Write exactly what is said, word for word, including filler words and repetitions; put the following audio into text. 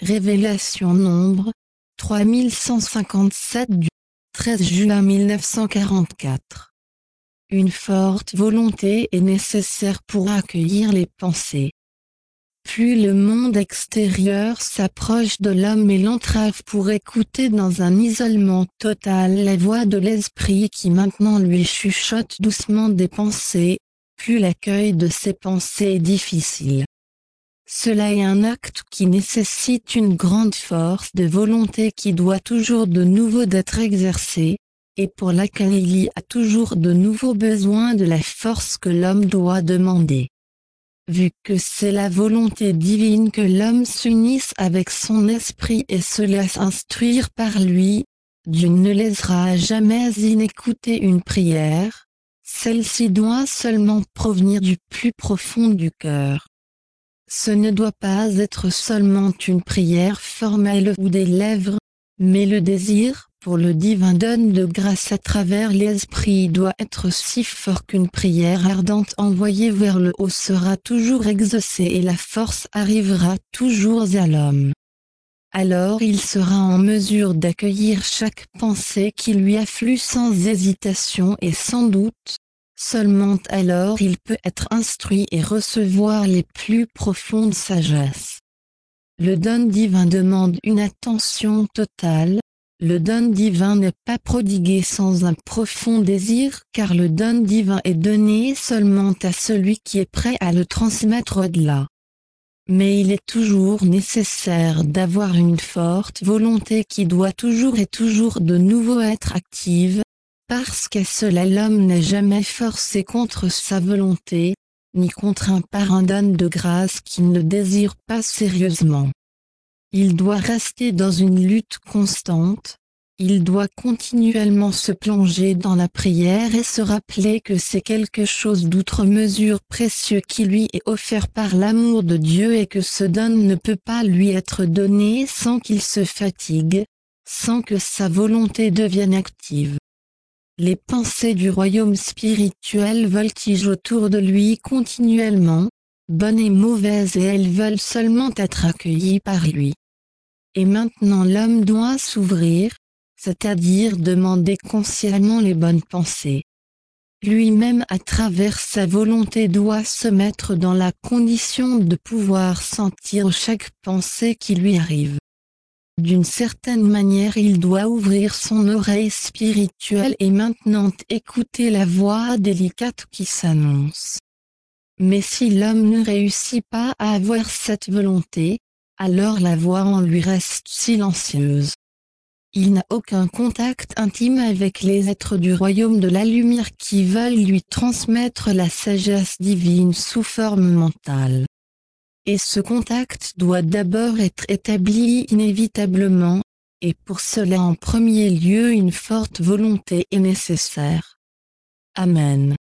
Révélation Nombre, trois mille cent cinquante-sept du treize juin mille neuf cent quarante-quatre. Une forte volonté est nécessaire pour accueillir les pensées. Plus le monde extérieur s'approche de l'homme et l'entrave pour écouter dans un isolement total la voix de l'esprit qui maintenant lui chuchote doucement des pensées, plus l'accueil de ces pensées est difficile. Cela est un acte qui nécessite une grande force de volonté qui doit toujours de nouveau d'être exercée, et pour laquelle il y a toujours de nouveaux besoins de la force que l'homme doit demander. Vu que c'est la volonté divine que l'homme s'unisse avec son esprit et se laisse instruire par lui, Dieu ne laissera jamais inécouter une prière, celle-ci doit seulement provenir du plus profond du cœur. Ce ne doit pas être seulement une prière formelle ou des lèvres, mais le désir pour le divin donne de grâce à travers l'esprit doit être si fort qu'une prière ardente envoyée vers le haut sera toujours exaucée et la force arrivera toujours à l'homme. Alors il sera en mesure d'accueillir chaque pensée qui lui afflue sans hésitation et sans doute, seulement alors il peut être instruit et recevoir les plus profondes sagesses. Le don divin demande une attention totale. Le don divin n'est pas prodigué sans un profond désir car le don divin est donné seulement à celui qui est prêt à le transmettre au-delà. Mais il est toujours nécessaire d'avoir une forte volonté qui doit toujours et toujours de nouveau être active, parce qu'à cela l'homme n'est jamais forcé contre sa volonté, ni contraint par un don de grâce qu'il ne désire pas sérieusement. Il doit rester dans une lutte constante, il doit continuellement se plonger dans la prière et se rappeler que c'est quelque chose d'outre mesure précieux qui lui est offert par l'amour de Dieu et que ce don ne peut pas lui être donné sans qu'il se fatigue, sans que sa volonté devienne active. Les pensées du royaume spirituel voltigent autour de lui continuellement, bonnes et mauvaises et elles veulent seulement être accueillies par lui. Et maintenant l'homme doit s'ouvrir, c'est-à-dire demander consciemment les bonnes pensées. Lui-même à travers sa volonté doit se mettre dans la condition de pouvoir sentir chaque pensée qui lui arrive. D'une certaine manière il doit ouvrir son oreille spirituelle et maintenant écouter la voix délicate qui s'annonce. Mais si l'homme ne réussit pas à avoir cette volonté, alors la voix en lui reste silencieuse. Il n'a aucun contact intime avec les êtres du royaume de la lumière qui veulent lui transmettre la sagesse divine sous forme mentale. Et ce contact doit d'abord être établi inévitablement, et pour cela en premier lieu une forte volonté est nécessaire. Amen.